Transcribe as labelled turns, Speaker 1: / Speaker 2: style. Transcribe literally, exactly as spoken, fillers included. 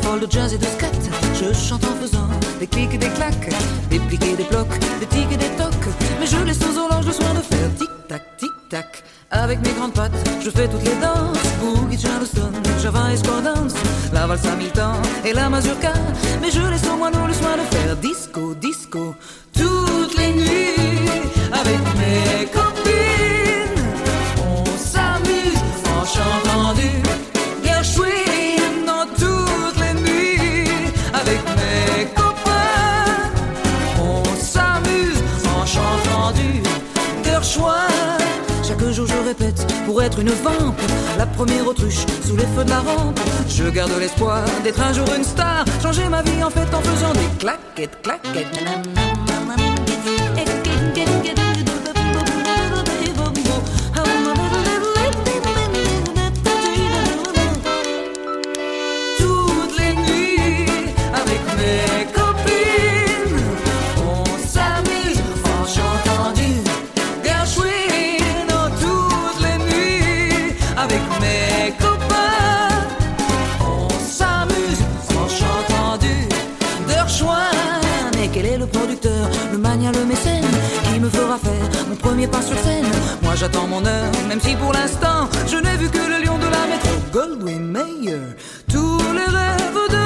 Speaker 1: folle de jazz et de scat. Je chante en faisant des clics et des claques, des pics et des blocs, des tics et des tocs. Mais je laisse aux horloges le soin de faire tic-tac, tic-tac. Avec mes grandes pattes, je fais toutes les danses. Boogie, Charleston, Java et square dance, la valse à mille temps et la mazurka. Mais je laisse au moineau le soin de faire disco, disco toutes les nuits. Avec mes copines, on s'amuse en chantant du Gershwin dans toutes les nuits. Avec mes copains, on s'amuse en chantant du Gershwin. Chaque jour je répète pour être une vampe, la première autruche sous les feux de la rampe. Je garde l'espoir d'être un jour une star, changer ma vie en fait en faisant des claquettes, claquettes. Toutes les nuits avec mes copines, on s'amuse en chantant du Gershwin. Toutes les nuits avec mes copains, on s'amuse en chantant du Gershwin. Et quel est le producteur, le mania, le mécène qui me fera faire mon premier pas sur scène? Moi j'attends mon heure, même si pour l'instant je n'ai vu que le lion de la métro, Goldwyn Mayer. Tous les rêves de